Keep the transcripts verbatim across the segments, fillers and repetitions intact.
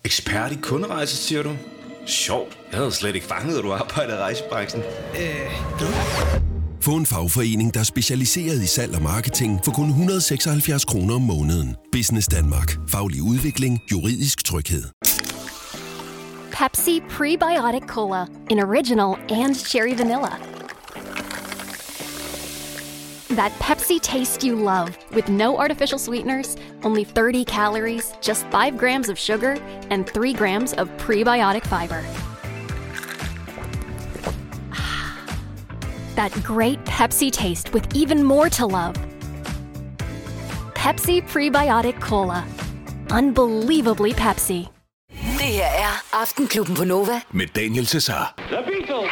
Ekspert i kunderejser, siger du? Sjovt. Jeg havde slet ikke fanget, at du arbejder i rejsebranchen. Øh, hvad? Få en fagforening, der er specialiseret i salg og marketing for kun et hundrede og seksoghalvfjerds kroner om måneden. Business Danmark. Faglig udvikling. Juridisk tryghed. Pepsi Prebiotic Cola in original and cherry vanilla. That Pepsi taste you love, with no artificial sweeteners, only thirty calories, just five grams of sugar, and three grams of prebiotic fiber. That great Pepsi taste with even more to love. Pepsi Prebiotic Cola. Unbelievably Pepsi. Det her er Aftenklubben på Nova Med Daniel Cesar. The Beatles.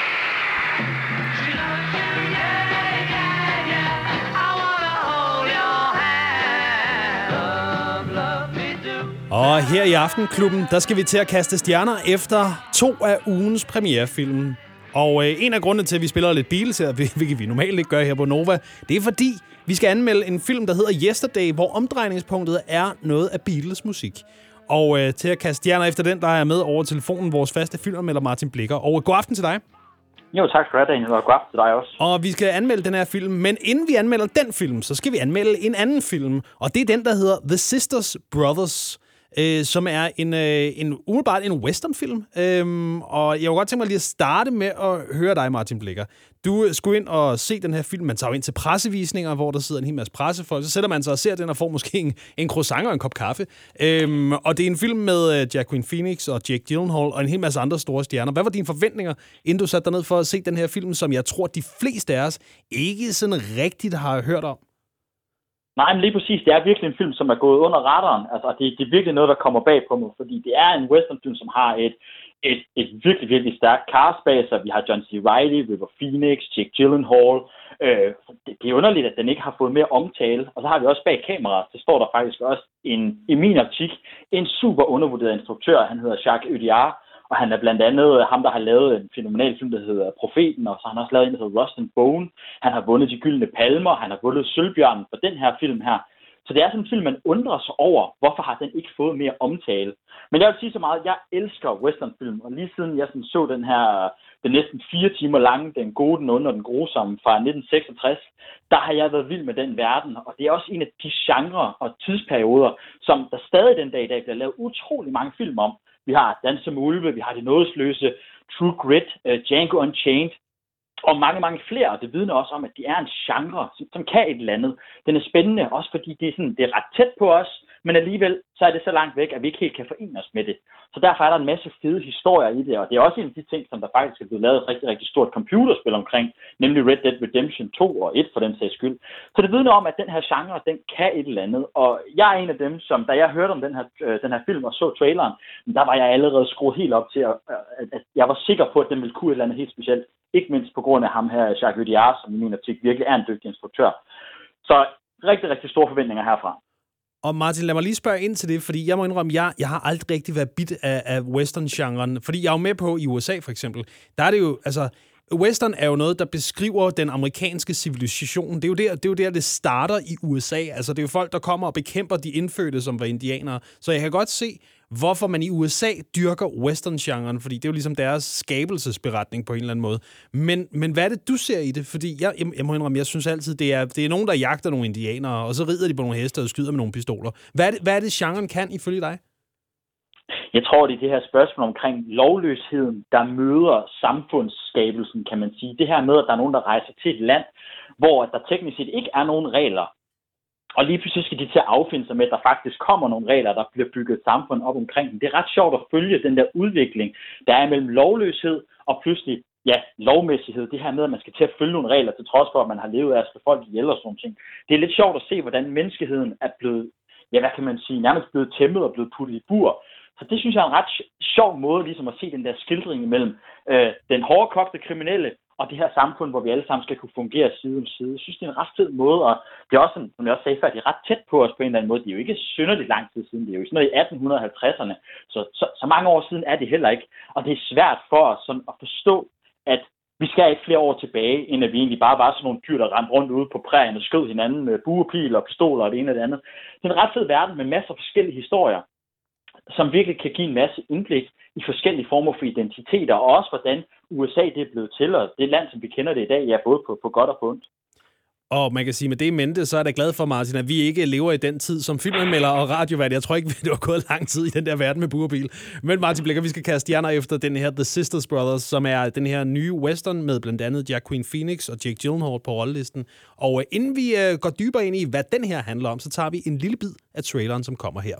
Og her i Aftenklubben, der skal vi til at kaste stjerner efter to af ugens premierefilm. Og øh, en af grundene til, at vi spiller lidt Beatles her, hvilket vi normalt ikke gør her på Nova, det er fordi, vi skal anmelde en film, der hedder Yesterday, hvor omdrejningspunktet er noget af Beatles musik. Og øh, til at kaste stjerner efter den, der er jeg med over telefonen vores faste filmanmelder Martin Blikker. Og god aften til dig. Jo, tak skal du have, Daniel, og god aften til dig også. Og vi skal anmelde den her film, men inden vi anmelder den film, så skal vi anmelde en anden film. Og det er den, der hedder The Sisters Brothers, øh, som er en, øh, en umiddelbart en westernfilm. Øhm, og jeg kunne godt tænke mig lige at starte med at høre dig, Martin Blikker. Du skulle ind og se den her film. Man tager jo ind til pressevisninger, hvor der sidder en hel masse pressefolk. Så sætter man sig og ser den og får måske en, en croissant og en kop kaffe. Øhm, og det er en film med uh, Joaquin Phoenix og Jake Gyllenhaal og en hel masse andre store stjerner. Hvad var dine forventninger, inden du satte dig ned for at se den her film, som jeg tror, de fleste af os ikke sådan rigtigt har hørt om? Nej, men lige præcis. Det er virkelig en film, som er gået under radaren. Altså, det, det er virkelig noget, der kommer bag på mig, fordi det er en westernfilm, som har et, et, et virkelig, virkelig stærkt cast bag sig. Vi har John C. Reilly, River Phoenix, Jake Gyllenhaal. Øh, det, det er underligt, at den ikke har fået mere omtale. Og så har vi også bag kameraet, så står der faktisk også en, i min optik, en super undervurderet instruktør. Han hedder Jacques Audiard. Og han er blandt andet ham, der har lavet en fænomenal film, der hedder Profeten, og så har han også lavet en, der hedder Rust and Bone. Han har vundet De Gyldne Palmer, han har vundet Sølvbjørnen for den her film her. Så det er sådan en film, man undrer sig over, hvorfor har den ikke fået mere omtale. Men jeg vil sige så meget, at jeg elsker westernfilm, og lige siden jeg sådan så den her, den næsten fire timer lange, Den gode, den onde og den grusomme fra nitten seksogtres, der har jeg været vild med den verden, og det er også en af de genrer og tidsperioder, som der stadig den dag i dag bliver lavet utrolig mange film om. Vi har Danse med Ulve, vi har De Nådesløse, True Grit, uh, Django Unchained, og mange, mange flere. Og det vidner også om, at det er en genre, som, som kan et eller andet. Den er spændende, også fordi det er, sådan, det er ret tæt på os, men alligevel så er det så langt væk, at vi ikke helt kan forene os med det. Så derfor er der en masse fede historier i det, og det er også en af de ting, som der faktisk er blevet lavet et rigtig, rigtig stort computerspil omkring, nemlig Red Dead Redemption to og et for den sags skyld. Så det vidner om, at den her genre, den kan et eller andet. Og jeg er en af dem, som da jeg hørte om den her, øh, den her film og så traileren, der var jeg allerede skruet helt op til, at, at jeg var sikker på, at den ville kunne et eller andet helt specielt. Ikke mindst på grund af ham her, Jacques Audiard, som i min optik virkelig er en dygtig instruktør. Så rigtig, rigtig store forventninger herfra. Og Martin, lad mig lige spørge ind til det, fordi jeg må indrømme, jeg, jeg har aldrig rigtig været bit af, af western-genren. Fordi jeg er jo med på i U S A for eksempel. Der er det jo, altså, western er jo noget, der beskriver den amerikanske civilisation. Det er jo der, det er jo der, det starter i U S A. Altså, det er jo folk, der kommer og bekæmper de indfødte, som var indianere. Så jeg kan godt se, hvorfor man i U S A dyrker western-genren, fordi det er jo ligesom deres skabelsesberetning på en eller anden måde. Men, men hvad er det, du ser i det? Fordi jeg, jeg, jeg må indrømme, jeg synes altid, det er, det er nogen, der jagter nogle indianere, og så rider de på nogle heste og skyder med nogle pistoler. Hvad er det, hvad er det genren kan ifølge dig? Jeg tror, det er det her spørgsmål omkring lovløsheden, der møder samfundsskabelsen, kan man sige. Det her med, at der er nogen, der rejser til et land, hvor der teknisk set ikke er nogen regler. Og lige pludselig skal de til at affinde sig med, at der faktisk kommer nogle regler, der bliver bygget et samfund op omkring dem. Det er ret sjovt at følge den der udvikling, der er mellem lovløshed og pludselig, ja, lovmæssighed. Det her med, at man skal til at følge nogle regler, til trods for, at man har levet af at slå folk ihjel og sådan ting. Det er lidt sjovt at se, hvordan menneskeheden er blevet, ja, hvad kan man sige, nærmest blevet tæmmet og blevet puttet i bur. Så det synes jeg er en ret sjov måde, ligesom at se den der skildring imellem øh, den hårdkogte kriminelle og det her samfund, hvor vi alle sammen skal kunne fungere side om side. Jeg synes, det er en ret fed måde, og det er også, som jeg også sagde før, det er ret tæt på os på en eller anden måde. Det er jo ikke synderligt lang tid siden, det er jo sådan noget i atten halvtredserne, så, så, så mange år siden er det heller ikke. Og det er svært for os sådan at forstå, at vi skal ikke flere år tilbage, end at vi egentlig bare var sådan nogle dyr, der rendte rundt ude på prærien og skød hinanden med buepil og pistoler og det ene og det andet. Det er en ret fed verden med masser af forskellige historier. som virkelig kan give en masse indblik i forskellige former for identiteter, og også hvordan U S A det er blevet til, og det land, som vi kender det i dag, ja, både på, på godt og på ondt. Og man kan sige, med det i mente, så er jeg da glad for, Martin, at vi ikke lever i den tid som filmanmelder og radiovært. Jeg tror ikke, det var gået lang tid i den der verden med burbil. Men Martin Blikker, vi skal kaste stjerner efter den her The Sisters Brothers, som er den her nye western med blandt andet Joaquin Phoenix og Jake Gyllenhaal på rollelisten. Og inden vi går dybere ind i, hvad den her handler om, så tager vi en lille bid af traileren, som kommer her.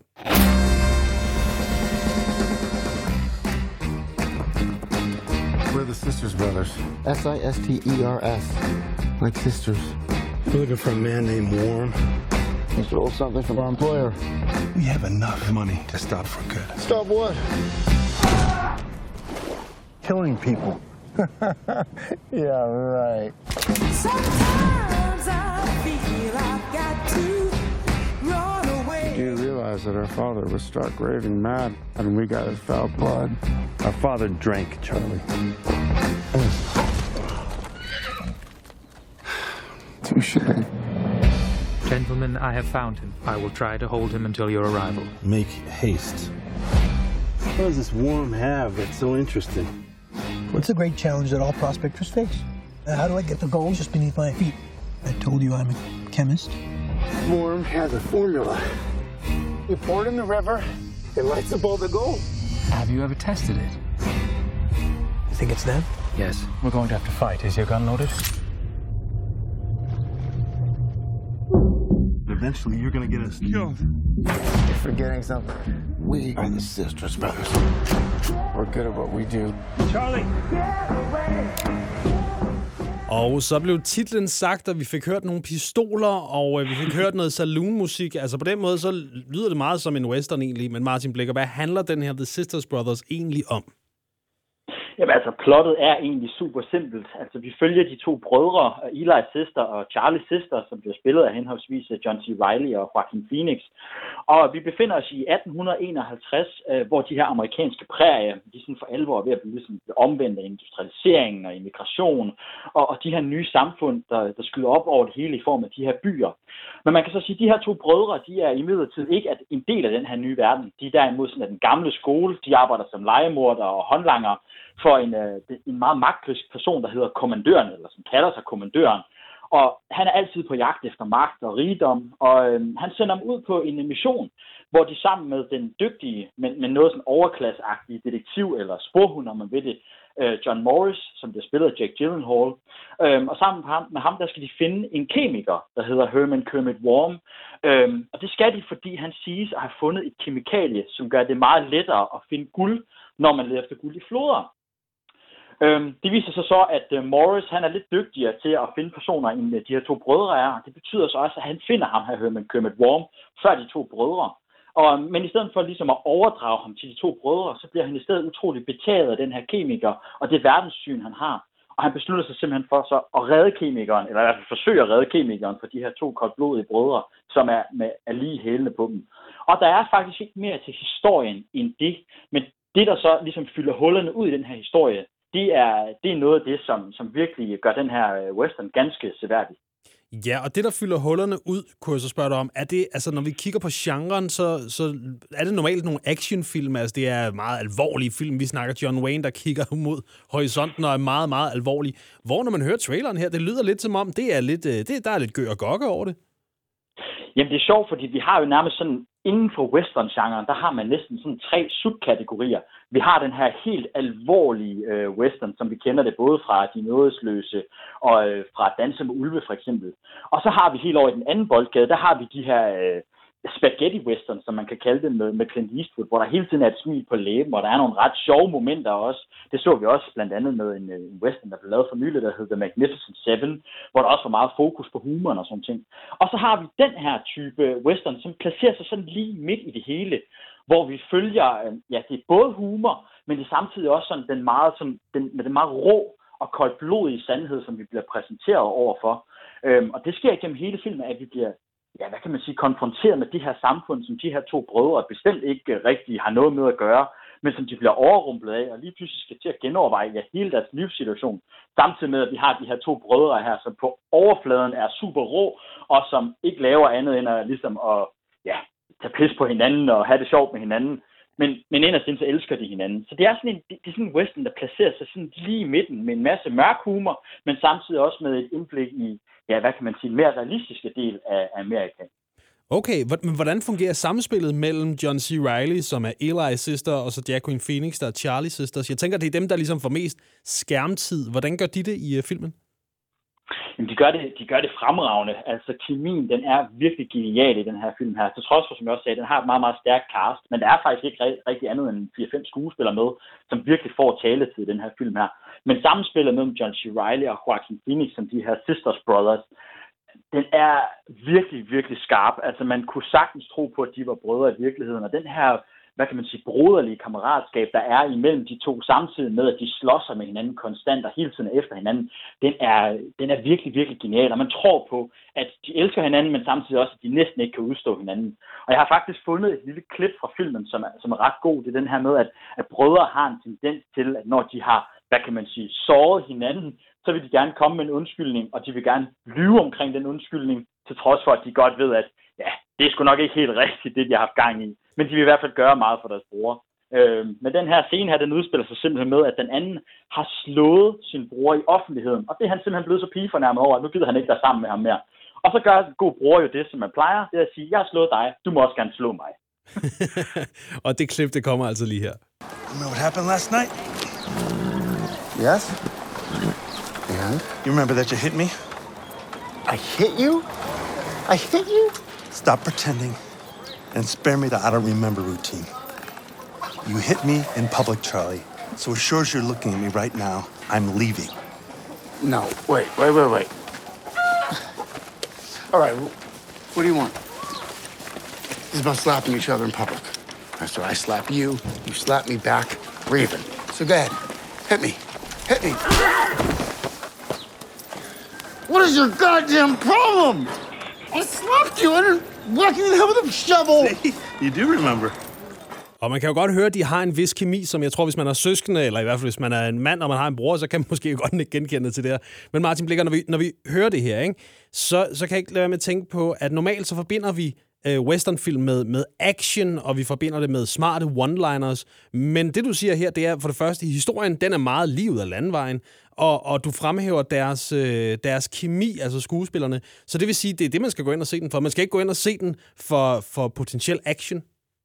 We're the Sisters Brothers. S I S T E R S. Like sisters. We're looking for a man named Warm. He stole something from our employer. We have enough money to stop for good. Stop what? Killing people. Yeah, right. Sometimes I feel I've got to run away. Do you realize that our father was struck raving mad and we got his foul blood? Our father drank, Charlie. Touché. Gentlemen, I have found him. I will try to hold him until your arrival. Make haste. What does this Warm have that's so interesting? What's the great challenge that all prospectors face? Uh, how do I get the gold just beneath my feet? I told you I'm a chemist. Warm has a formula. You pour it in the river, it lights up all the gold. Have you ever tested it? You think it's them? Yes. We're going to have to fight. Is your gun loaded? Eventually, you're gonna get us killed. You're forgetting something. We are the Sisters Brothers. We're good at what we do. Charlie! Og så blev titlen sagt, og vi fik hørt nogle pistoler, og vi fik hørt noget saloon-musik. Altså på den måde, så lyder det meget som en western egentlig. Men Martin Blikker, hvad handler den her The Sisters Brothers egentlig om? Jamen altså, plottet er egentlig super simpelt. Altså, vi følger de to brødre, Eli Sister og Charlie Sister, som bliver spillet af henholdsvis John C. Reilly og Joaquin Phoenix. Og vi befinder os i atten enoghalvtreds, hvor de her amerikanske prærier, de sådan for alvor er ved at blive ligesom omvendt af industrialiseringen og immigration, og, og de her nye samfund, der, der skyder op over det hele i form af de her byer. Men man kan så sige, at de her to brødre, de er imidlertid ikke en del af den her nye verden. De er derimod sådan af den gamle skole, de arbejder som legemordere og håndlanger for en, en meget magtløs person, der hedder kommandøren, eller som kalder sig kommandøren. Og han er altid på jagt efter magt og rigdom, og øhm, han sender dem ud på en mission, hvor de sammen med den dygtige, men, men noget sådan overklasseagtige detektiv, eller sporhund, om man ved det, øh, John Morris, som bliver spillet af Jake Gyllenhaal, øhm, og sammen med ham, med ham, der skal de finde en kemiker, der hedder Herman Kermit Warm. Øhm, og det skal de, fordi han siges at have fundet et kemikalie, som gør det meget lettere at finde guld, når man leder efter guld i floder. Øhm, det viser sig så, at uh, Morris han er lidt dygtigere til at finde personer, end uh, de her to brødre er. Det betyder så også, at han finder ham her, Herman Kermit Warm, før de to brødre. Og, men i stedet for ligesom at overdrage ham til de to brødre, så bliver han i stedet utroligt betaget af den her kemiker, og det verdenssyn, han har. Og han beslutter sig simpelthen for så at redde kemikeren, eller i hvert fald forsøge at redde kemikeren for de her to koldblodige brødre, som er, med, er lige hælende på dem. Og der er faktisk ikke mere til historien end det, men det, der så ligesom fylder hullerne ud i den her historie, Det er, det er noget af det, som, som virkelig gør den her western ganske seværdig. Ja, og det, der fylder hullerne ud, kunne jeg så spørge dig om, er det, altså når vi kigger på genren, så, så er det normalt nogle actionfilm, altså det er meget alvorlige film. Vi snakker John Wayne, der kigger mod horisonten og er meget, meget alvorlig. Hvor når man hører traileren her, det lyder lidt som om, det er lidt, det, der er lidt gø og gokke over det. Jamen det er sjovt, fordi vi har jo nærmest sådan, inden for western-genren, der har man næsten sådan tre subkategorier. Vi har den her helt alvorlige øh, western, som vi kender det både fra De Nådesløse og øh, fra Danse med Ulve for eksempel. Og så har vi helt over i den anden boldgade, der har vi de her øh, spaghetti western, som man kan kalde det med, med Clint Eastwood, hvor der hele tiden er et smil på læben, og der er nogle ret sjove momenter også. Det så vi også blandt andet med en, en western, der blev lavet for nylig, der hedder The Magnificent Seven, hvor der også var meget fokus på humoren og sådan ting. Og så har vi den her type western, som placerer sig sådan lige midt i det hele, hvor vi følger, ja, det er både humor, men det er samtidig også sådan den meget, sådan, den, med den meget rå og koldblodige sandhed, som vi bliver præsenteret overfor. Øhm, og det sker igennem hele filmen, at vi bliver, ja, hvad kan man sige, konfronteret med de her samfund, som de her to brødre bestemt ikke rigtig har noget med at gøre, men som de bliver overrumplet af, og lige pludselig skal til at genoverveje ja, hele deres livssituation, samtidig med, at vi har de her to brødre her, som på overfladen er super rå, og som ikke laver andet end at, ligesom at ja, tage pis på hinanden og have det sjovt med hinanden. men, men inderst inde, så elsker de hinanden. Så det er sådan en, det er sådan en western, der placerer sig sådan lige i midten med en masse mørk humor, men samtidig også med et indblik i, ja, hvad kan man sige, en mere realistiske del af Amerika. Okay, men hvordan fungerer samspillet mellem John C. Reilly, som er Eli's søster, og så Joaquin Phoenix, der er Charlie's søster? Jeg tænker, det er dem, der ligesom får mest skærmtid. Hvordan gør de det i uh, filmen? Jamen, de gør det, de gør det fremragende. Altså, kemien, den er virkelig genial i den her film her. Til trods for, som jeg også sagde, den har et meget, meget stærkt cast, men der er faktisk ikke rigtig andet end fire fem skuespillere med, som virkelig får taletid i den her film her. Men samspillet mellem John C. Reilly og Joaquin Phoenix, som de her Sisters Brothers, den er virkelig, virkelig skarp. Altså, man kunne sagtens tro på, at de var brødre i virkeligheden, og den her, hvad kan man sige, broderlige kammeratskab, der er imellem de to, samtidig med, at de slår sig med hinanden konstant og hele tiden efter hinanden, den er, den er virkelig, virkelig genial. Og man tror på, at de elsker hinanden, men samtidig også, at de næsten ikke kan udstå hinanden. Og jeg har faktisk fundet et lille klip fra filmen, som er, som er ret god. Det er den her med, at, at brødre har en tendens til, at når de har, hvad kan man sige, såret hinanden, så vil de gerne komme med en undskyldning, og de vil gerne lyve omkring den undskyldning, til trods for, at de godt ved, at ja, det er sgu nok ikke helt rigtigt, det de har haft gang i. Men de vil i hvert fald gøre meget for deres bror. Øh, men den her scene her, den udspiller sig simpelthen med, at den anden har slået sin bror i offentligheden. Og det er han simpelthen blevet så pigefornærmet over, at nu gider han ikke være sammen med ham mere. Og så gør en god bror jo det, som man plejer, det er at sige, jeg har slået dig, du må også gerne slå mig. Og det klip, det kommer altså lige her. You know what happened last night? Yes? And? You remember that you hit me? I hit you? I hit you? Stop pretending and spare me the I don't remember routine. You hit me in public, Charlie. So as sure as you're looking at me right now, I'm leaving. No, wait, wait, wait, wait. All right, what do you want? This is about slapping each other in public. So I slap you, you slap me back, we're even. So go ahead, hit me, hit me. What is your goddamn problem? I slapped you and whacked you in the head with a shovel. See, you do remember. Og man kan jo godt høre, at de har en vis kemi, som jeg tror, hvis man er søskende, eller i hvert fald hvis man er en mand, og man har en bror, så kan man måske godt ikke genkende til det her. Men Martin Blikker, når vi, når vi hører det her, ikke, så, så kan jeg ikke lade være med at tænke på, at normalt så forbinder vi øh, westernfilm med, med action, og vi forbinder det med smarte one-liners. Men det, du siger her, det er for det første, historien, den er meget lige ud af landvejen, og, og du fremhæver deres, øh, deres kemi, altså skuespillerne. Så det vil sige, det er det, man skal gå ind og se den for. Man skal ikke gå ind og se den for, for potentiel action.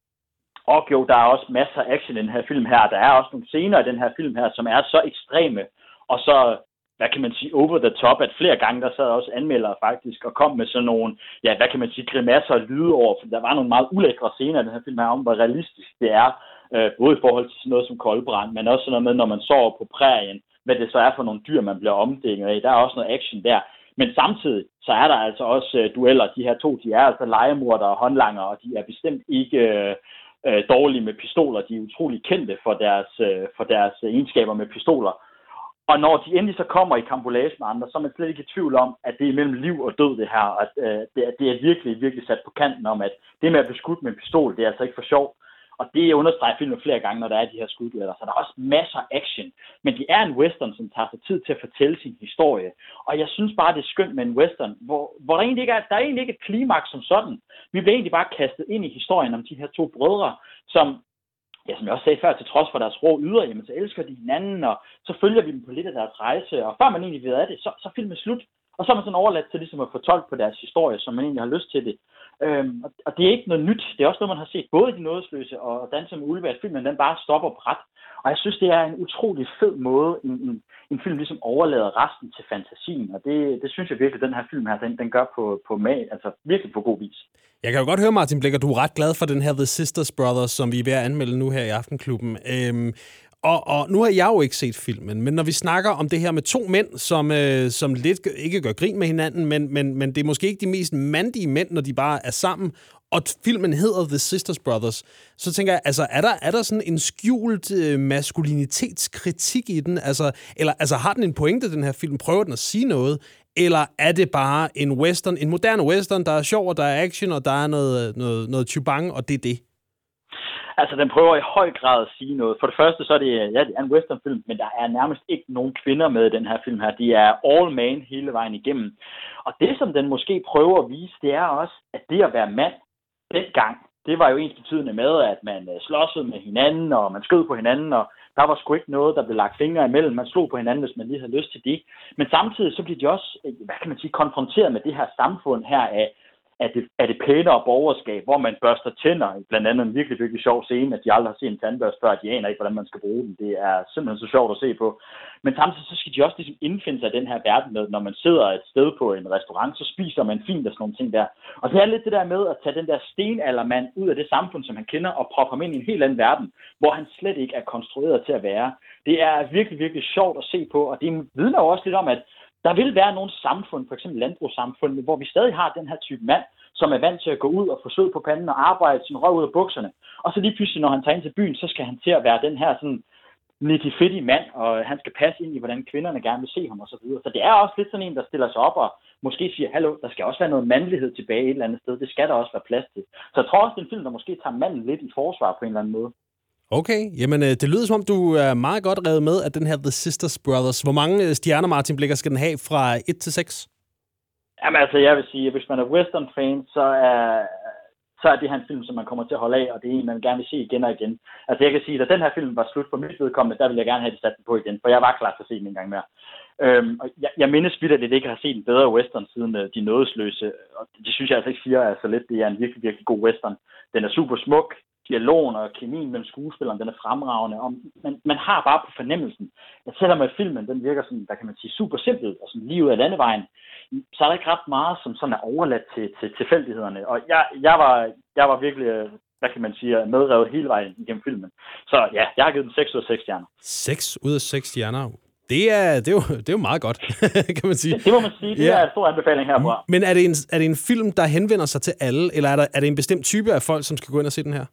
Og jo, der er også masser af action i den her film her. Der er også nogle scener i den her film her, som er så ekstreme, og så, hvad kan man sige, over the top, at flere gange, der sad også anmeldere faktisk, og kom med sådan nogle, ja, hvad kan man sige, grimasser og lyde over, for der var nogle meget ulækre scener i den her film her, om hvor realistisk det er, øh, både i forhold til sådan noget som koldbrand, men også sådan noget med, når man sover på prærien, hvad det så er for nogle dyr, man bliver omdænget af. Der er også noget action der. Men samtidig, så er der altså også øh, dueller. De her to, de er altså legemordere og håndlanger, og de er bestemt ikke øh, øh, dårlige med pistoler. De er utrolig kendte for deres, øh, for deres egenskaber med pistoler. Og når de endelig så kommer i kampolage med andre, så er man slet ikke i tvivl om, at det er mellem liv og død det her. At øh, det, det er virkelig, virkelig sat på kanten om, at det med at blive skudt med en pistol, det er altså ikke for sjov. Og det understreger filmen flere gange, når der er de her skuddueller. Så der er også masser af action. Men det er en western, som tager sig tid til at fortælle sin historie. Og jeg synes bare, det er skønt med en western, hvor, hvor der, egentlig ikke er, der er egentlig ikke et klimaks som sådan. Vi bliver egentlig bare kastet ind i historien om de her to brødre, som, ja, som jeg også sagde før, til trods for deres rå yder, jamen, så elsker de hinanden, og så følger vi dem på lidt af deres rejse. Og før man egentlig ved af det, så, så er filmen slut. Og så er man sådan overladt til ligesom at fortolke på deres historie, som man egentlig har lyst til det. Øhm, og det er ikke noget nyt. Det er også noget, man har set både i De Nådesløse og Danser med Ulve, at filmen den bare stopper brat. Og jeg synes, det er en utrolig fed måde, en, en, en film ligesom overlader resten til fantasien. Og det, det synes jeg virkelig, den her film her, den, den gør på, på mag, altså virkelig på god vis. Jeg kan jo godt høre, Martin Blikker, du er ret glad for den her The Sisters Brothers, som vi er ved at anmelde nu her i Aftenklubben. Øhm, Og, og nu har jeg jo ikke set filmen, men når vi snakker om det her med to mænd, som, øh, som lidt ikke gør grin med hinanden, men, men, men det er måske ikke de mest mandige mænd, når de bare er sammen, og filmen hedder The Sisters Brothers, så tænker jeg, altså er der, er der sådan en skjult øh, maskulinitetskritik i den? Altså, eller altså, har den en pointe, den her film? Prøver den at sige noget? Eller er det bare en western, en moderne western, der er sjov, og der er action, og der er noget, noget, noget chubang, og det er det? Altså, den prøver i høj grad at sige noget. For det første, så er det, ja, det er en westernfilm, men der er nærmest ikke nogen kvinder med i den her film her. De er all man hele vejen igennem. Og det, som den måske prøver at vise, det er også, at det at være mand dengang, det var jo ens betydende med, at man slåssede med hinanden, og man skød på hinanden, og der var sgu ikke noget, der blev lagt fingre imellem. Man slog på hinanden, hvis man lige havde lyst til det. Men samtidig så blev de også, hvad kan man sige, konfronteret med det her samfund her af, af det, af det pænere borgerskab, hvor man børster tænder. Blandt andet en virkelig, virkelig sjov scene, at de aldrig har set en tandbørste før, de aner ikke, hvordan man skal bruge den. Det er simpelthen så sjovt at se på. Men samtidig så skal de også ligesom indfinde sig i den her verden med, når man sidder et sted på en restaurant, så spiser man fint og sådan nogle ting der. Og det er lidt det der med at tage den der stenaldermand ud af det samfund, som han kender, og proppe ham ind i en helt anden verden, hvor han slet ikke er konstrueret til at være. Det er virkelig, virkelig sjovt at se på, og det vidner jo også lidt om, at der vil være nogle samfund, for eksempel landbrugssamfund, hvor vi stadig har den her type mand, som er vant til at gå ud og få sød på panden og arbejde sin røv ud af bukserne. Og så lige pludselig, når han tager ind til byen, så skal han til at være den her sådan nitty-fitty mand, og han skal passe ind i, hvordan kvinderne gerne vil se ham og så videre. Så det er også lidt sådan en, der stiller sig op og måske siger, hallo, der skal også være noget mandlighed tilbage et eller andet sted. Det skal der også være plads til. Så jeg tror også, det er en film, der måske tager manden lidt i forsvar på en eller anden måde. Okay, jamen det lyder som om, du er meget godt revet med af den her The Sisters Brothers. Hvor mange stjerner, Martin Blikker, skal den have fra et til seks? Jamen altså, jeg vil sige, at hvis man er western-fan, så er, så er det her en film, som man kommer til at holde af, og det er en, man gerne vil se igen og igen. Altså jeg kan sige, at da den her film var slut for mit vedkommende, der ville jeg gerne have det sat den på igen, for jeg var klar til at se den en gang mere. Øhm, og jeg, jeg mindes vidt, at jeg ikke har set en bedre western siden uh, De Nådesløse, og det synes jeg altså ikke siger altså lidt. Det er en virkelig, virkelig god western. Den er super smuk. Dialogen og kemien mellem skuespilleren, den er fremragende. Og man, man har bare på fornemmelsen, at selvom at filmen den virker sådan, der kan man sige, super simpelt og sådan lige ud af landevejen, så er der ikke ret meget, som sådan er overladt til, til tilfældighederne. Og jeg, jeg, var, jeg var virkelig, hvad kan man sige, medrevet hele vejen igennem filmen. Så ja, jeg har givet den seks ud af seks stjerner. seks ud af seks stjerner? Det er, det, er jo, det er jo meget godt, kan man sige. Det, det må man sige. Det ja. er en stor anbefaling herfra. Men er det, en, er det en film, der henvender sig til alle, eller er, der, er det en bestemt type af folk, som skal gå ind og se den her?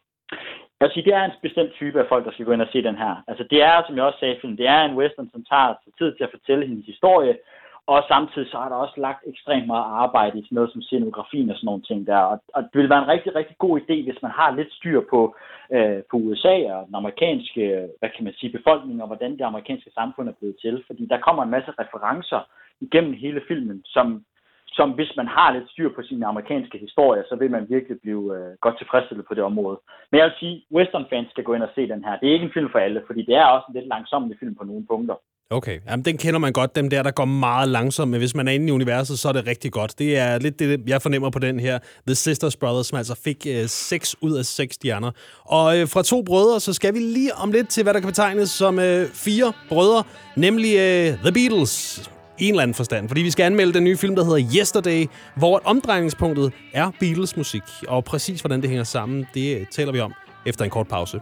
Jeg vil sige, det er en bestemt type af folk, der skal gå ind og se den her. Altså det er, som jeg også sagde i filmen, det er en western, som tager tid til at fortælle hendes historie, og samtidig så er der også lagt ekstremt meget arbejde i sådan noget som scenografien og sådan nogle ting der. Og, og det vil være en rigtig, rigtig god idé, hvis man har lidt styr på, øh, på U S A og den amerikanske, hvad kan man sige, befolkning, og hvordan det amerikanske samfund er blevet til. Fordi der kommer en masse referencer igennem hele filmen, som som hvis man har lidt styr på sine amerikanske historier, så vil man virkelig blive øh, godt tilfredsstillet på det område. Men jeg vil sige, western-fans skal gå ind og se den her. Det er ikke en film for alle, fordi det er også en lidt langsommelig film på nogle punkter. Okay, jamen den kender man godt, dem der, der går meget langsomt, men hvis man er inde i universet, så er det rigtig godt. Det er lidt det, jeg fornemmer på den her The Sisters Brothers, som altså fik øh, seks ud af seks stjerner. Og øh, fra to brødre, så skal vi lige om lidt til, hvad der kan betegnes som øh, fire brødre, nemlig øh, The Beatles. I en eller anden forstand, fordi vi skal anmelde den nye film, der hedder Yesterday, hvor omdrejningspunktet er Beatles musik. Og præcis hvordan det hænger sammen, det taler vi om efter en kort pause.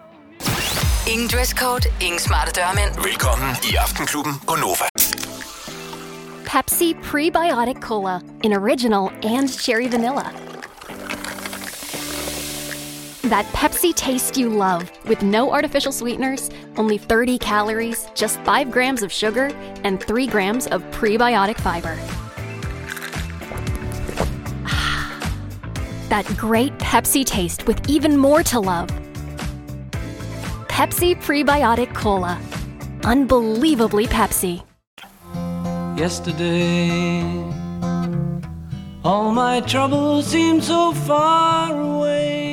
Ingen dresscode, ingen smarte dørmænd. Velkommen i Aftenklubben på Nova. Pepsi Prebiotic Cola in original and cherry vanilla. That Pepsi taste you love, with no artificial sweeteners, only thirty calories, just five grams of sugar, and three grams of prebiotic fiber. That great Pepsi taste with even more to love. Pepsi Prebiotic Cola. Unbelievably Pepsi. Yesterday, all my troubles seem so far away.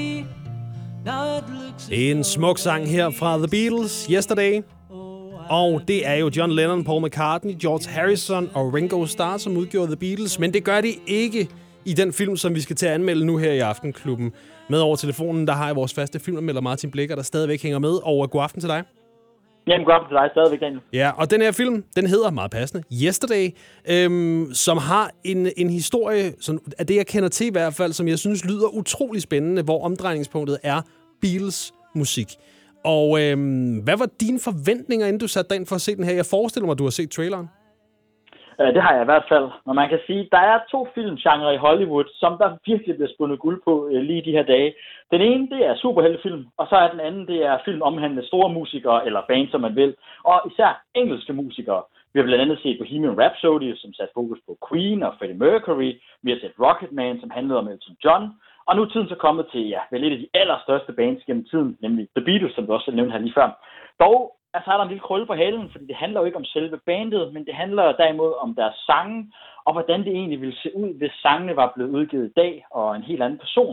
En smuk sang her fra The Beatles, Yesterday. Og det er jo John Lennon, Paul McCartney, George Harrison og Ringo Starr, som udgjorde The Beatles. Men det gør de ikke i den film, som vi skal til at anmelde nu her i Aftenklubben. Med over telefonen, der har jeg vores faste filmanmelder Martin Blikker, der stadigvæk hænger med. Og god aften til dig. Jamen, god aften til dig stadigvæk, Daniel. Ja, og den her film, den hedder meget passende Yesterday, øhm, som har en, en historie, sådan, af det jeg kender til i hvert fald, som jeg synes lyder utrolig spændende, hvor omdrejningspunktet er Beatles musik. Og øhm, hvad var dine forventninger, inden du satte dig ind for at se den her? Jeg forestiller mig, at du har set traileren. Det har jeg i hvert fald. Og man kan sige, der er to filmgenre i Hollywood, som der virkelig bliver spundet guld på lige de her dage. Den ene, det er superheltefilm, og så er den anden, det er film omhandlende store musikere, eller bands, som man vil. Og især engelske musikere. Vi har blandt andet set Bohemian Rhapsody, som satte fokus på Queen og Freddie Mercury. Vi har set Rocketman, som handlede om Elton John. Og nu er tiden så kommet til, ja, vel et af de allerstørste bands gennem tiden, nemlig The Beatles, som du også nævnte her lige før. Dog altså, er der en lille krølle på halen, fordi det handler jo ikke om selve bandet, men det handler derimod om deres sange, og hvordan det egentlig ville se ud, hvis sangene var blevet udgivet i dag, og en helt anden person.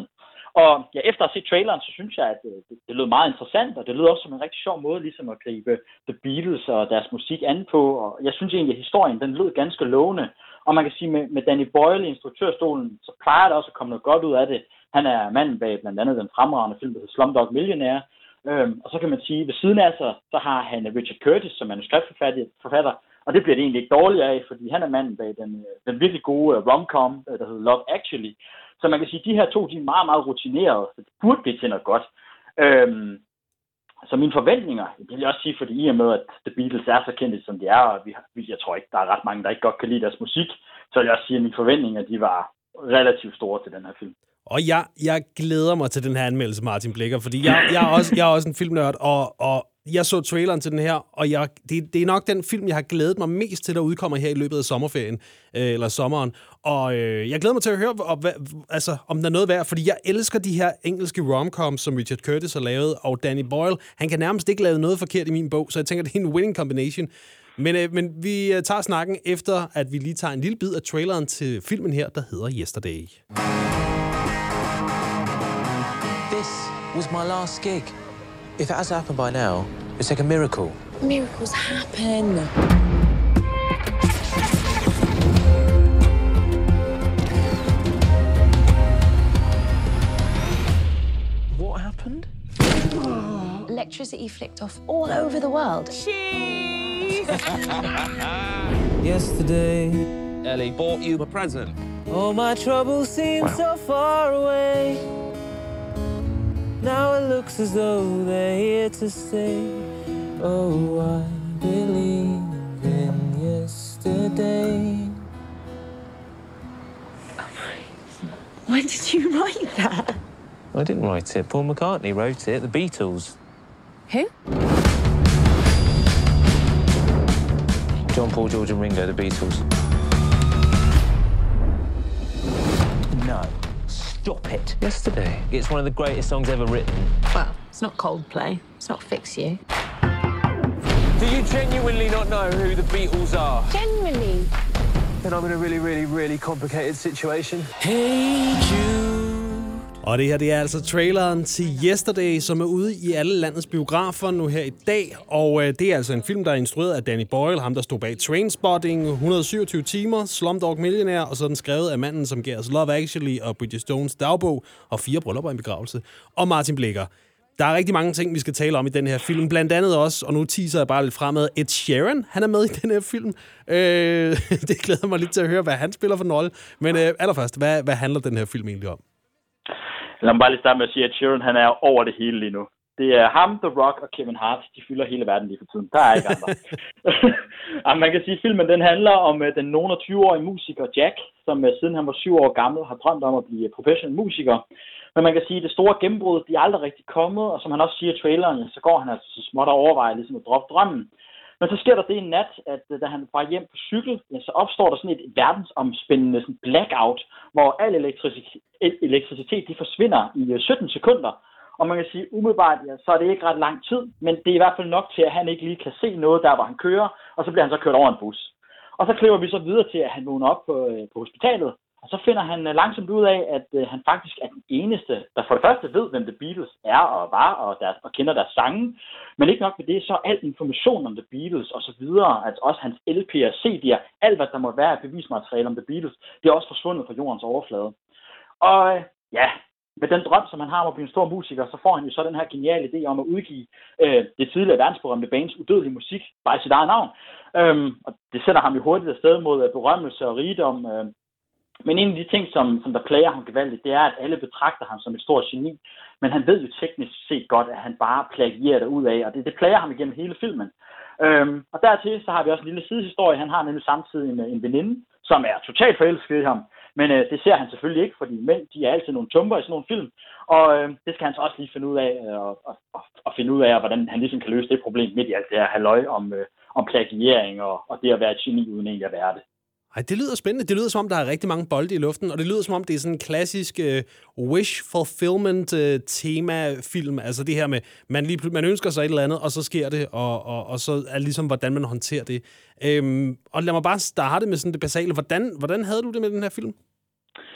Og ja, efter at have set traileren, så synes jeg, at det, det lød meget interessant, og det lød også som en rigtig sjov måde ligesom at gribe The Beatles og deres musik an på. Og jeg synes egentlig, at historien den lød ganske lovende. Og man kan sige, med, med Danny Boyle i instruktørstolen, så plejer der også at komme noget godt ud af det. Han er manden bag blandt andet den fremragende film, der hedder Slumdog Millionaire. Øhm, og så kan man sige, at ved siden af sig, så har han Richard Curtis som manuskriptforfatter, og det bliver det egentlig ikke dårligt af, fordi han er manden bag den, den virkelig gode rom-com, der hedder Love Actually. Så man kan sige, at de her to, de er meget, meget rutinerede, så det burde blive til noget godt. Øhm, så mine forventninger, det vil jeg også sige, fordi i og med, at The Beatles er så kendte, som de er, og vi, jeg tror ikke, der er ret mange, der ikke godt kan lide deres musik, så vil jeg også sige, at mine forventninger, de var relativt store til den her film. Og jeg, jeg glæder mig til den her anmeldelse, Martin Blikker, fordi jeg, jeg, er, også, jeg er også en filmnørd, og, og jeg så traileren til den her, og jeg, det, det er nok den film, jeg har glædet mig mest til, der udkommer her i løbet af sommerferien, øh, eller sommeren. Og øh, jeg glæder mig til at høre, og, altså, om der er noget værd, fordi jeg elsker de her engelske romcoms, som Richard Curtis har lavet, og Danny Boyle, han kan nærmest ikke lave noget forkert i min bog, så jeg tænker, det er en winning combination. Men, øh, men vi tager snakken efter, at vi lige tager en lille bid af traileren til filmen her, der hedder Yesterday. This was my last gig. If it has happened by now, it's like a miracle. Miracles happen. What happened? Electricity flicked off all over the world. Cheese! Yesterday, Ellie bought you a present. All my troubles seem wow. so far away. Now it looks as though they're here to stay. Oh, I believe in yesterday. When did you write that? I didn't write it. Paul McCartney wrote it. The Beatles. Who? John, Paul, George and Ringo, the Beatles. No. Stop it. Yesterday. It's one of the greatest songs ever written. Well, it's not Coldplay. It's not Fix You. Do you genuinely not know who the Beatles are? Genuinely. Then I'm in a really, really, really complicated situation. Hey Jude. Og det her, det er altså traileren til Yesterday, som er ude i alle landets biografer nu her i dag. Og øh, det er altså en film, der er instrueret af Danny Boyle, ham der stod bag Trainspotting, et hundrede og syvogtyve timer, Slumdog Millionaire, og så er den skrevet af manden, som gav os Love Actually og Bridget Stones dagbog, og fire bryllupper i en begravelse. Og Martin Blikker. Der er rigtig mange ting, vi skal tale om i den her film. Blandt andet også, og nu teaser jeg bare lidt fremad, Ed Sheeran, han er med i den her film. Øh, det glæder mig lidt til at høre, hvad han spiller for en rolle. Men øh, allerførst, hvad, hvad handler den her film egentlig om? Lad mig bare lige starte med at sige, at Sheeran, han er over det hele lige nu. Det er ham, The Rock og Kevin Hart, de fylder hele verden lige for tiden. Der er ikke andre. Man kan sige, at filmen den handler om den nogen og tyve-årige musiker Jack, som siden han var syv år gammel har drømt om at blive professionel musiker. Men man kan sige, at det store gennembrud, de er aldrig rigtig kommet, og som han også siger i traileren, så går han altså så småt og overvejer ligesom at droppe drømmen. Men så sker der det en nat, at da han var hjem på cykel, ja, så opstår der sådan et verdensomspændende sådan blackout, hvor al elektricitet, elektricitet de forsvinder i sytten sekunder. Og man kan sige, umiddelbart, ja, så er det ikke ret lang tid, men det er i hvert fald nok til, at han ikke lige kan se noget der, hvor han kører, og så bliver han så kørt over en bus. Og så klipper vi så videre til, at han vågner op på, på hospitalet, og så finder han langsomt ud af, at uh, han faktisk er den eneste, der for det første ved, hvem The Beatles er og var, og, deres, og kender deres sange. Men ikke nok med det, så al information om The Beatles og så videre, altså også hans L P'er, C D'er, alt hvad der må være af bevismateriale om The Beatles, det er også forsvundet fra jordens overflade. Og uh, ja, med den drøm, som han har om at blive en stor musiker, så får han jo så den her geniale idé om at udgive uh, det tidligere verdensberømte bands udødelige musik, bare i sit eget navn. Um, og det sætter ham jo hurtigt afsted mod uh, berømmelse og rigdom. Uh, Men en af de ting, som, som der plager ham gevaldigt, det er, at alle betragter ham som et stort geni. Men han ved jo teknisk set godt, at han bare plagierer derud af, og det, det plager ham igennem hele filmen. Øhm, og dertil så har vi også en lille sidehistorie. Han har nemlig samtidig en, en veninde, som er totalt forelsket i ham. Men øh, det ser han selvfølgelig ikke, fordi mænd, de er altid nogle tumper i sådan nogle film. Og øh, det skal han så også lige finde ud af, øh, og, og, og finde ud af, hvordan han ligesom kan løse det problem midt i alt det her halløj om, øh, om plagiering og, og det at være et geni uden egentlig at være det. Ej, det lyder spændende. Det lyder som om, der er rigtig mange bolde i luften, og det lyder som om, det er sådan en klassisk uh, wish fulfillment uh, tema-film. Altså det her med, man, lige, man ønsker sig et eller andet, og så sker det, og, og, og så er det ligesom, hvordan man håndterer det. Øhm, og lad mig bare starte med sådan det basale. Hvordan, hvordan havde du det med den her film?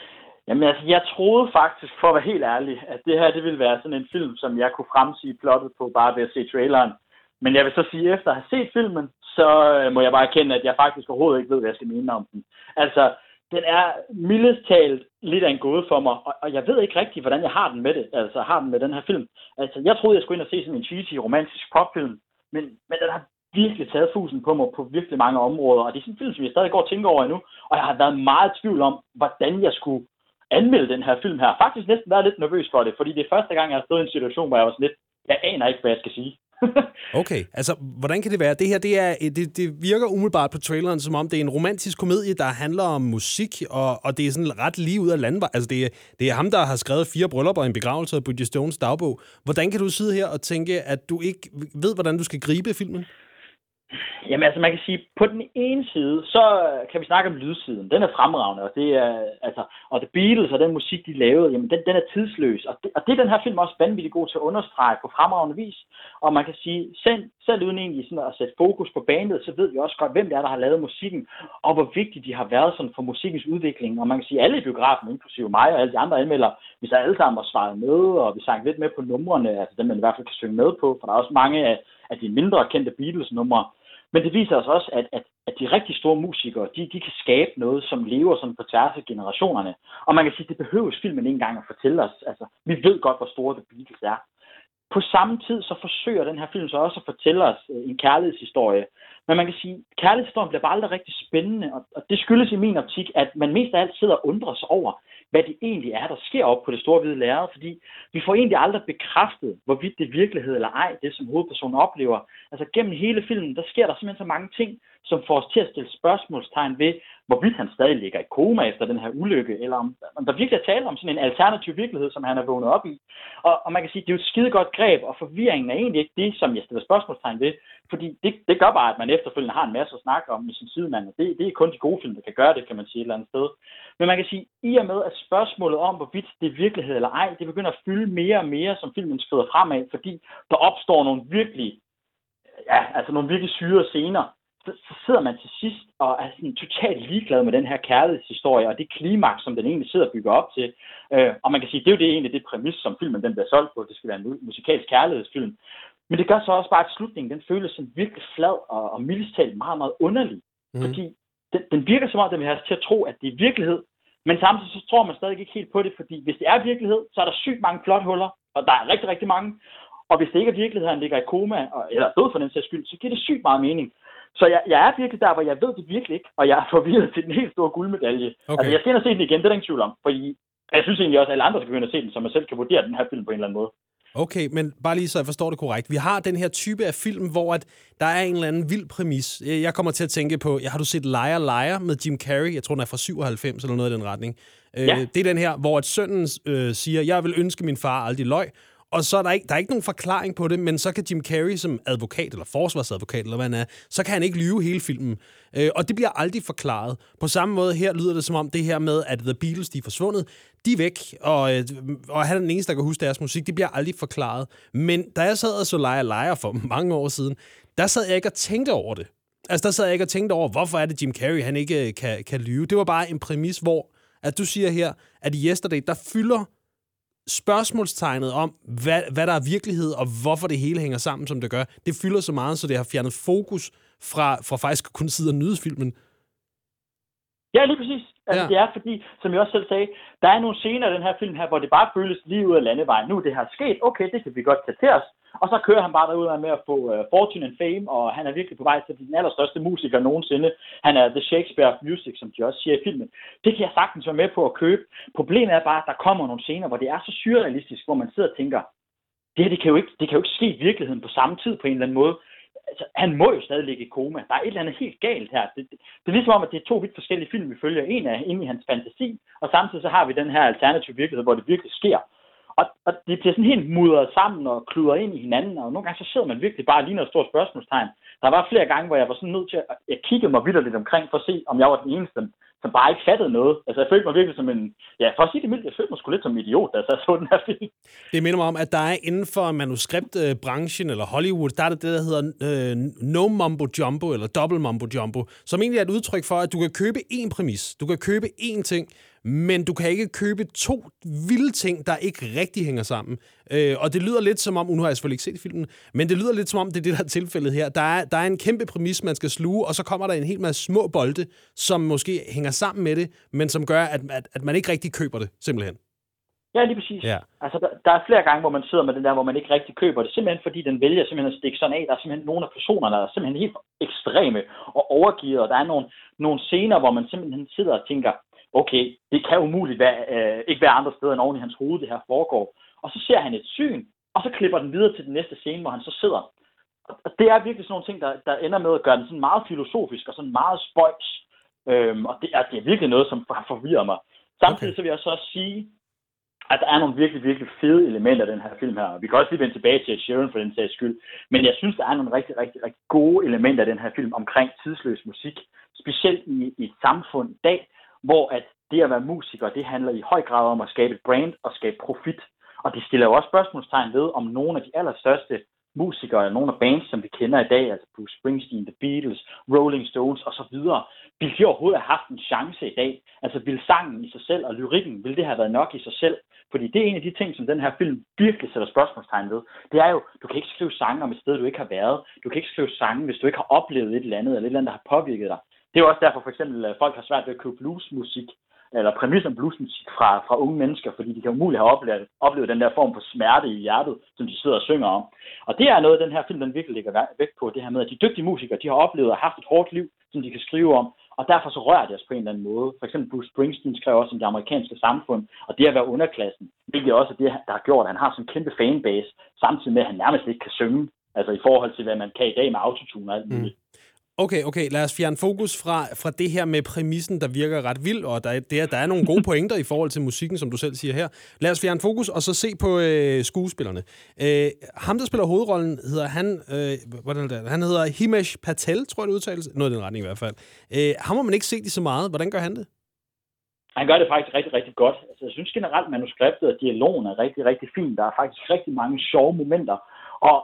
Jamen altså, jeg troede faktisk, for at være helt ærlig, at det her det ville være sådan en film, som jeg kunne fremsige plottet på bare ved at se traileren. Men jeg vil så sige, efter at have set filmen, så må jeg bare erkende, at jeg faktisk overhovedet ikke ved, hvad jeg skal mene om den. Altså, den er mildest talt lidt af en gåde for mig, og jeg ved ikke rigtig, hvordan jeg har den med det. Altså, har den med den her film. Altså, jeg troede, jeg skulle ind og se sådan en cheesy, romantisk popfilm, men, men den har virkelig taget fusen på mig på virkelig mange områder, og det er sådan en film, som jeg stadig går og tænker over endnu, og jeg har været meget i tvivl om, hvordan jeg skulle anmelde den her film her. Faktisk næsten været lidt nervøs for det, fordi det er første gang, jeg har stået i en situation, hvor jeg var sådan lidt, jeg aner ikke, hvad jeg skal sige. Okay, altså, hvordan kan det være? Det her, det, er, det, det virker umiddelbart på traileren, som om det er en romantisk komedie, der handler om musik, og, og det er sådan ret lige ud af landvej. Altså, det er, det er ham, der har skrevet fire bryllupper og en begravelse af Bridget Jones' dagbog. Hvordan kan du sidde her og tænke, at du ikke ved, hvordan du skal gribe filmen? Jamen altså, man kan sige, på den ene side, så kan vi snakke om lydsiden. Den er fremragende, og det er, altså, og The Beatles og den musik, de lavede, jamen den, den er tidsløs. Og det, og det er den her film også vanvittigt god til at understrege på fremragende vis. Og man kan sige, selv, selv uden egentlig sådan at sætte fokus på bandet, så ved vi også godt, hvem det er, der har lavet musikken, og hvor vigtigt de har været sådan for musikkens udvikling. Og man kan sige, alle i biografen, inklusive mig og alle de andre anmeldere, vi så alle sammen har svaret med, og vi sang lidt med på numrene, altså dem man i hvert fald kan synge med på, for der er også mange af, af de mindre kendte Beatles-numre. Men det viser os også, at, at, at de rigtig store musikere, de, de kan skabe noget, som lever sådan på tværs af generationerne. Og man kan sige, at det behøves filmen ikke engang at fortælle os. Altså, vi ved godt, hvor store The Beatles er. På samme tid så forsøger den her film så også at fortælle os en kærlighedshistorie. Men man kan sige, at kærlighedshistorien bliver bare aldrig rigtig spændende. Og det skyldes i min optik, at man mest af alt sidder og undrer sig over, hvad det egentlig er, der sker op på det store hvide lærred. Fordi vi får egentlig aldrig bekræftet, hvorvidt det er virkelighed eller ej, det som hovedpersonen oplever. Altså gennem hele filmen, der sker der simpelthen så mange ting, som får os til at stille spørgsmålstegn ved, hvorvidt han stadig ligger i koma efter den her ulykke, eller om, om der virkelig er tale om sådan en alternativ virkelighed, som han er vågnet op i. Og, og man kan sige, at det er jo et skidegodt greb, og forvirringen er egentlig ikke det, som jeg stiller spørgsmålstegn ved, fordi det, det gør bare, at man efterfølgende har en masse at snakke om med sin sidemand, og det, det er kun de gode film, der kan gøre det, kan man sige et eller andet sted. Men man kan sige, i og med, at spørgsmålet om, hvorvidt det er virkelighed eller ej, det begynder at fylde mere og mere, som filmen skrider fremad, fordi der opstår nogle virkelig, ja, altså nogle virkelig syre scener, så, så sidder man til sidst og er sådan totalt ligeglad med den her kærlighedshistorie, og det klimaks, som den egentlig sidder og bygger op til. Øh, og man kan sige, det er jo det egentlig det præmis, som filmen den bliver solgt på, det skal være en musikalsk kærlighedsfilm. Men det gør så også bare, at slutningen, den føles sådan virkelig flad og, og mildest talt meget, meget underlig. Mm. Fordi den, den virker som om, den vil have os til at tro, at det er virkelighed, men samtidig så tror man stadig ikke helt på det, fordi hvis det er virkelighed, så er der sygt mange plothuller, og der er rigtig, rigtig mange. Og hvis det ikke er virkelighed, han ligger i koma, eller død for den sags skyld, så giver det sygt meget mening. Så jeg, jeg er virkelig der, hvor jeg ved det virkelig ikke, og jeg er forvirret til den helt store guldmedalje. Okay. Altså, jeg skal ind og se den igen, det er der ingen tvivl om, fordi jeg synes egentlig også, at alle andre skal begynde at se den, så man selv kan vurdere den her film på en eller anden måde. Okay, men bare lige så jeg forstår det korrekt. Vi har den her type af film, hvor at der er en eller anden vild præmis. Jeg kommer til at tænke på, har du set Liar Liar med Jim Carrey? Jeg tror, den er fra syvoghalvfems eller noget i den retning. Ja. Det er den her, hvor at sønnen øh, siger, jeg vil ønske min far aldrig løg. Og så er der ikke, der er ikke nogen forklaring på det, men så kan Jim Carrey som advokat, eller forsvarsadvokat, eller hvad han er, så kan han ikke lyve hele filmen. Øh, og det bliver aldrig forklaret. På samme måde her lyder det som om det her med, at The Beatles, de er forsvundet, de er væk, og, og han er den eneste, der kan huske deres musik, det bliver aldrig forklaret. Men da jeg sad og så Liar Liar for mange år siden, der sad jeg ikke og tænkte over det. Altså der sad jeg ikke og tænkte over, hvorfor er det Jim Carrey, han ikke kan, kan lyve. Det var bare en præmis, hvor at du siger her, at i Yesterday, der fylder spørgsmålstegnet om, hvad, hvad der er virkelighed, og hvorfor det hele hænger sammen, som det gør. Det fylder så meget, så det har fjernet fokus fra, fra faktisk at kunne sidde og nyde filmen. Ja, lige præcis. Altså, ja. Det er fordi, som jeg også selv sagde, der er nogle scener i den her film her, hvor det bare føles lige ud af landevejen. Nu er det her sket, okay, det kan vi godt tage til os. Og så kører han bare derud med at få uh, fortune and fame, og han er virkelig på vej til at blive den allerstørste musiker nogensinde. Han er the Shakespeare of music, som de også siger i filmen. Det kan jeg sagtens være med på at købe. Problemet er bare, at der kommer nogle scener, hvor det er så surrealistisk, hvor man sidder og tænker, det her, det kan jo ikke, det kan jo ikke ske i virkeligheden på samme tid på en eller anden måde. Altså, han må jo stadig ligge i koma. Der er et eller andet helt galt her. Det, det, det er ligesom om, at det er to vidt forskellige film, vi følger. En er inde i hans fantasi, og samtidig så har vi den her alternative virkelighed, hvor det virkelig sker. Og, og det bliver sådan helt mudret sammen og kludret ind i hinanden, og nogle gange så sidder man virkelig bare lige noget stort spørgsmålstegn. Der var flere gange, hvor jeg var sådan nødt til at jeg kiggede mig vildt lidt omkring for at se, om jeg var den eneste, som bare ikke fattede noget. Altså jeg følte mig virkelig som en, ja for at sige det mildt, jeg følte mig sgu lidt som en idiot, da jeg så den her film. Det minder mig om, at der er inden for manuskriptbranchen eller Hollywood, der er det det, der hedder øh, no mumbo jumbo eller double mumbo jumbo, som egentlig er et udtryk for, at du kan købe én præmis, du kan købe én ting, men du kan ikke købe to vilde ting, der ikke rigtig hænger sammen. Øh, og det lyder lidt som om, nu har jeg selvfølgelig ikke set filmen, men det lyder lidt som om, det er det, der er tilfældet her. Der er, der er en kæmpe præmis, man skal sluge, og så kommer der en hel masse små bolde, som måske hænger sammen med det, men som gør, at, at, at man ikke rigtig køber det, simpelthen. Ja, lige præcis. Ja. Altså, der, der er flere gange, hvor man sidder med den der, hvor man ikke rigtig køber det. Simpelthen fordi den vælger simpelthen at stikke sådan af. Der er simpelthen nogle af personerne, der er simpelthen helt ekstreme og overgivet. Og der er nogle, nogle scener, hvor man simpelthen sidder og tænker, okay, det kan umuligt være, øh, ikke være andre steder end oven i hans hoved, det her foregår. Og så ser han et syn, og så klipper den videre til den næste scene, hvor han så sidder. Og det er virkelig sådan nogle ting, der, der ender med at gøre den sådan meget filosofisk og sådan meget spøjs. Øhm, og det er, det er virkelig noget, som forvirrer mig. Samtidig okay. så vil jeg så også sige, at der er nogle virkelig, virkelig fede elementer i den her film her. Vi kan også lige vende tilbage til Ed Sheeran for den sags skyld. Men jeg synes, der er nogle rigtig, rigtig, rigtig gode elementer i den her film omkring tidsløs musik. Specielt i, i et samfund i dag, hvor at det at være musiker, det handler i høj grad om at skabe et brand og skabe profit. Og det stiller jo også spørgsmålstegn ved, om nogle af de allerstørste musikere, eller nogle af bands, som vi kender i dag, altså Bruce Springsteen, The Beatles, Rolling Stones osv., ville de overhovedet have haft en chance i dag? Altså ville sangen i sig selv og lyrikken, ville det have været nok i sig selv? Fordi det er en af de ting, som den her film virkelig sætter spørgsmålstegn ved. Det er jo, du kan ikke skrive sange om et sted, du ikke har været. Du kan ikke skrive sange, hvis du ikke har oplevet et eller andet, eller et eller andet, der har påvirket dig. Det er jo også derfor, for eksempel, at folk har svært ved at købe bluesmusik, eller præmis om bluesmusik fra, fra unge mennesker, fordi de kan umuligt have oplevet, oplevet den der form for smerte i hjertet, som de sidder og synger om. Og det er noget, den her film den virkelig lægger vægt på, det her med, at de dygtige musikere, de har oplevet og haft et hårdt liv, som de kan skrive om, og derfor så rører det os på en eller anden måde. For eksempel Bruce Springsteen skrev også om det amerikanske samfund, og det at være underklassen, hvilket også er det, der har gjort, at han har sådan en kæmpe fanbase, samtidig med, at han nærmest ikke kan synge, altså i forhold til, hvad man kan i dag med autotune og alt muligt. Mm. Okay, okay. Lad os fjerne fokus fra, fra det her med præmissen, der virker ret vild, og der er, der, der er nogle gode pointer i forhold til musikken, som du selv siger her. Lad os fjerne fokus, og så se på øh, skuespillerne. Øh, ham, der spiller hovedrollen, hedder han, øh, hvordan er det? Han hedder Himesh Patel, tror jeg det udtales. Noget i den retning i hvert fald. Øh, ham har man ikke set i så meget. Hvordan gør han det? Han gør det faktisk rigtig, rigtig godt. Altså, jeg synes generelt, manuskriptet og dialogen er rigtig, rigtig fint. Der er faktisk rigtig mange sjove momenter, og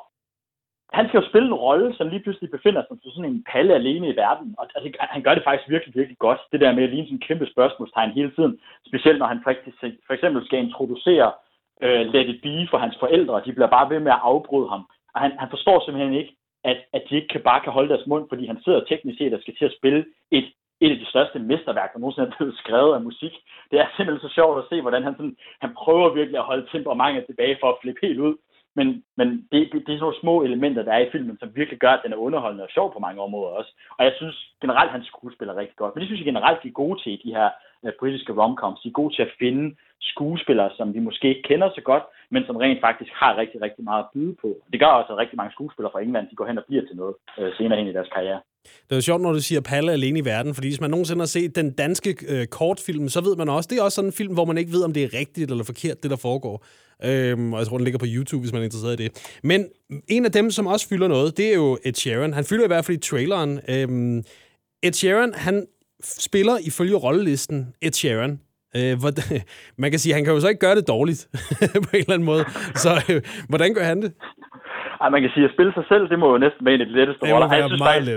han skal jo spille en rolle, som lige pludselig befinder sig som sådan en palle alene i verden. Og altså, han gør det faktisk virkelig, virkelig godt. Det der med at ligne sådan en kæmpe spørgsmålstegn hele tiden. Specielt når han faktisk, for eksempel skal introducere uh, Let It Be for hans forældre. Og de bliver bare ved med at afbryde ham. Og han, han forstår simpelthen ikke, at, at de ikke kan bare kan holde deres mund, fordi han sidder teknisk set og skal til at spille et, et af de største mesterværker, der nogensinde er blevet skrevet af musik. Det er simpelthen så sjovt at se, hvordan han, sådan, han prøver virkelig at holde temperamentet tilbage for at flippe helt ud. Men, men det, det, det er sådan nogle små elementer, der er i filmen, som virkelig gør, at den er underholdende og sjov på mange områder også. Og jeg synes generelt, at han skuespiller rigtig godt. Men det synes jeg generelt, de er gode til, de her uh, britiske romcoms. De er gode til at finde skuespillere, som vi måske ikke kender så godt, men som rent faktisk har rigtig, rigtig meget at byde på. Det gør også, at rigtig mange skuespillere fra England, de går hen og bliver til noget uh, senere hen i deres karriere. Det er jo sjovt, når du siger Palle alene i verden, fordi hvis man nogensinde har set den danske øh, kortfilm, så ved man også, det er også sådan en film, hvor man ikke ved, om det er rigtigt eller forkert, det der foregår. Øhm, og jeg tror, den ligger på YouTube, hvis man er interesseret i det. Men en af dem, som også fylder noget, det er jo Ed Sheeran. Han fylder i hvert fald i traileren. Øhm, Ed Sheeran, han spiller ifølge rollelisten Ed Sheeran. Øh, hvor, man kan sige, han kan jo så ikke gøre det dårligt på en eller anden måde. Så øh, hvordan gør han det? Ej, man kan sige, at spille sig selv, det må jo næsten være en af de letteste roller. Jeg synes faktisk,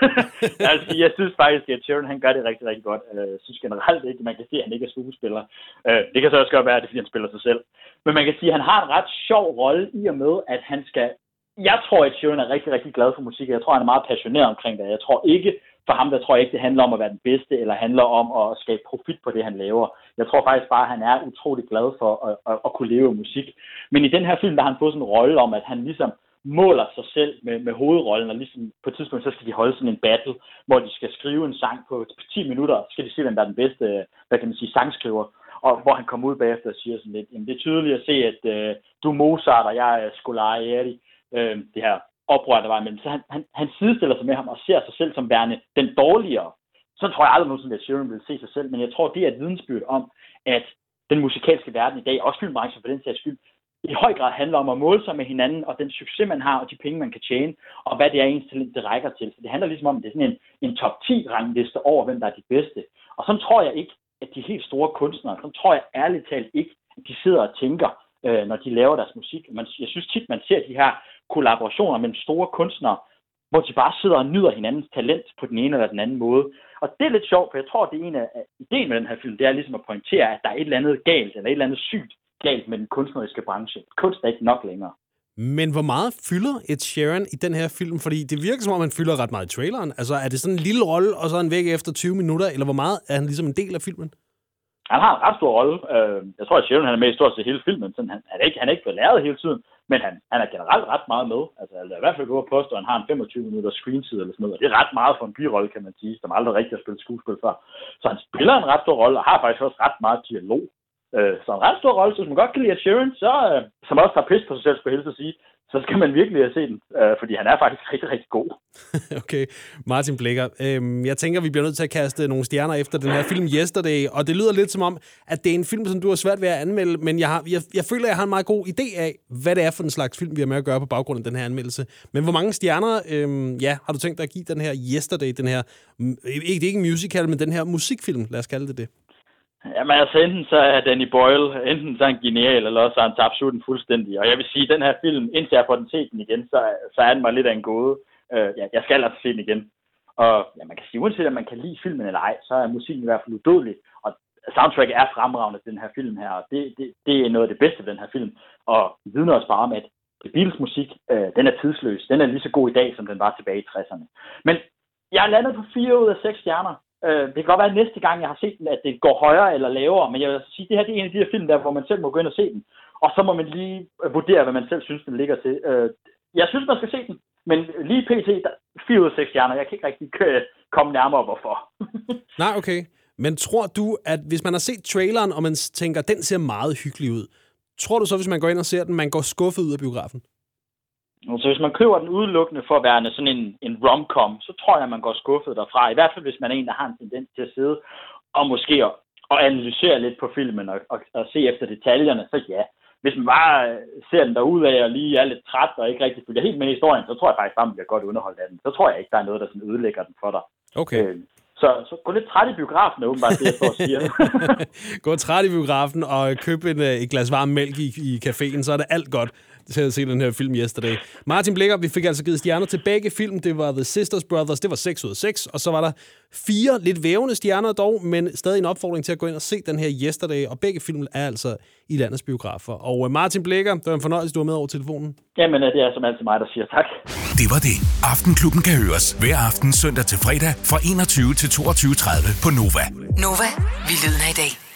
øh, altså, jeg synes faktisk, at Sharon, han gør det rigtig, rigtig godt. Jeg synes generelt ikke, man kan sige, at han ikke er skuespiller. Det kan så også godt være, at det er, fordi han spiller sig selv. Men man kan sige, at han har en ret sjov rolle i og med, at han skal... Jeg tror, at Sharon er rigtig, rigtig glad for musik. Jeg tror, han er meget passioneret omkring det. Jeg tror ikke, for ham, der tror jeg ikke, det handler om at være den bedste, eller handler om at skabe profit på det, han laver. Jeg tror faktisk bare, at han er utrolig glad for at, at, at kunne leve af musik. Men i den her film, der har han fået sådan en rolle om, at han ligesom måler sig selv med, med hovedrollen, og ligesom på et tidspunkt, så skal de holde sådan en battle, hvor de skal skrive en sang på ti minutter, så skal de se, hvem der er den bedste, hvad kan man sige, sangskriver, og hvor han kommer ud bagefter og siger sådan lidt, jamen det er tydeligt at se, at øh, du er Mozart, og jeg er Scolari, øh, det her oprør, der var imellem. Så han, han, han sidestiller sig med ham og ser sig selv som værende den dårligere. Så tror jeg aldrig nogensinde, at Sheeran vil se sig selv, men jeg tror, det er et vidensbyrd om, at den musikalske verden i dag, også filmbranchen for den sags skyld, i høj grad handler om at måle sig med hinanden, og den succes, man har, og de penge, man kan tjene, og hvad det er, ens talent det rækker til. Så det handler ligesom om, at det er sådan en, en top ti-rangliste over, hvem der er de bedste. Og så tror jeg ikke, at de helt store kunstnere, så tror jeg ærligt talt ikke, at de sidder og tænker, øh, når de laver deres musik. Man, jeg synes tit, man ser de her kollaborationer mellem store kunstnere, hvor de bare sidder og nyder hinandens talent på den ene eller den anden måde. Og det er lidt sjovt, for jeg tror, det er en af ideen med den her film, det er ligesom at pointere, at der er et eller andet galt, eller et eller andet sygt galt med den kunstneriske branche. Kunst er ikke nok længere. Men hvor meget fylder Ed Sheeran i den her film? Fordi det virker som om, han fylder ret meget i traileren. Altså, er det sådan en lille rolle, og så er han væk efter tyve minutter, eller hvor meget er han ligesom en del af filmen? Han har en ret stor rolle. Jeg tror, at Sheeran han er med i stort set hele filmen. Så han, han, er ikke, han er ikke blevet lavet hele tiden, men han, han er generelt ret meget med. Altså, jeg vil i hvert fald gå og påstå, at han har en femogtyve minutter screentid eller sådan noget. Og det er ret meget for en birolle, kan man sige, som aldrig rigtig har spillet skuespil før. Så han spiller en ret stor rolle, og har faktisk også ret meget dialog. Så en ret stor rolle, så hvis man godt kan lide Ed Sheeran, så, som også tager pis på sig selv, skulle jeg helst at sige, så skal man virkelig have set den, øh, fordi han er faktisk rigtig, rigtig god. Okay, Martin Blikker. Øhm, jeg tænker, vi bliver nødt til at kaste nogle stjerner efter den her film Yesterday, og det lyder lidt som om, at det er en film, som du har svært ved at anmelde, men jeg, har, jeg, jeg føler, at jeg har en meget god idé af, hvad det er for en slags film, vi har med at gøre på baggrund af den her anmeldelse. Men hvor mange stjerner øhm, ja, har du tænkt dig at give den her Yesterday, den her, ikke, ikke en musical, men den her musikfilm, lad os kalde det det? Jamen altså, enten så er Danny Boyle, enten så er han genial, eller også er han tabt absolut fuldstændig. Og jeg vil sige, at den her film, indtil jeg får den set den igen, så, så er den mig lidt af en gåde. Uh, ja, jeg skal altså se den igen. Og ja, man kan sige, uanset om man kan lide filmen eller ej, så er musikken i hvert fald udødelig. Og soundtracket er fremragende til den her film her, og det, det, det er noget af det bedste ved den her film. Og vi vidner os bare om, at Beatles musik, uh, den er tidsløs. Den er lige så god i dag, som den var tilbage i tresserne. Men jeg er landet på fire ud af seks stjerner. Det kan godt være, at næste gang, jeg har set den, at det går højere eller lavere, men jeg vil sige, at det her det er en af de her film, der, hvor man selv må gå ind og se den, og så må man lige vurdere, hvad man selv synes, den ligger til. Jeg synes, man skal se den, men lige pt. fire ud af seks stjerner. Jeg kan ikke rigtig komme nærmere, hvorfor. Nej, okay. Men tror du, at hvis man har set traileren, og man tænker, den ser meget hyggelig ud, tror du så, hvis man går ind og ser den, man går skuffet ud af biografen? Så hvis man køber den udelukkende for at være sådan en, en rom-com, så tror jeg, at man går skuffet derfra. I hvert fald, hvis man er en, der har en tendens til at sidde og måske at, at analysere lidt på filmen og, og, og se efter detaljerne, så ja. Hvis man bare ser den derudad og lige er lidt træt og ikke rigtig følger helt med i historien, så tror jeg faktisk, at man bliver godt underholdt af den. Så tror jeg ikke, der er noget, der sådan ødelægger den for dig. Okay. Øh, Så, så gå lidt træt i biografen, er åbenbart det, jeg står og siger. Gå træt i biografen og køb en, et glas varm mælk i, i caféen, så er det alt godt til at se den her film Yesterday. Martin Blikker, vi fik altså givet stjerner til begge film. Det var The Sisters Brothers, det var seks ud af seks, og så var der fire lidt vævende stjerner dog, men stadig en opfordring til at gå ind og se den her Yesterday, og begge film er altså i landets biografer. Og Martin Blikker, det var en fornøjelse, du var med over telefonen. Jamen, det er som altid mig, der siger tak. Det var det. Aftenklubben kan høres hver aften søndag til fredag fra enogtyve til toogtyve tredive på Nova. Nova, vi lyder i dag.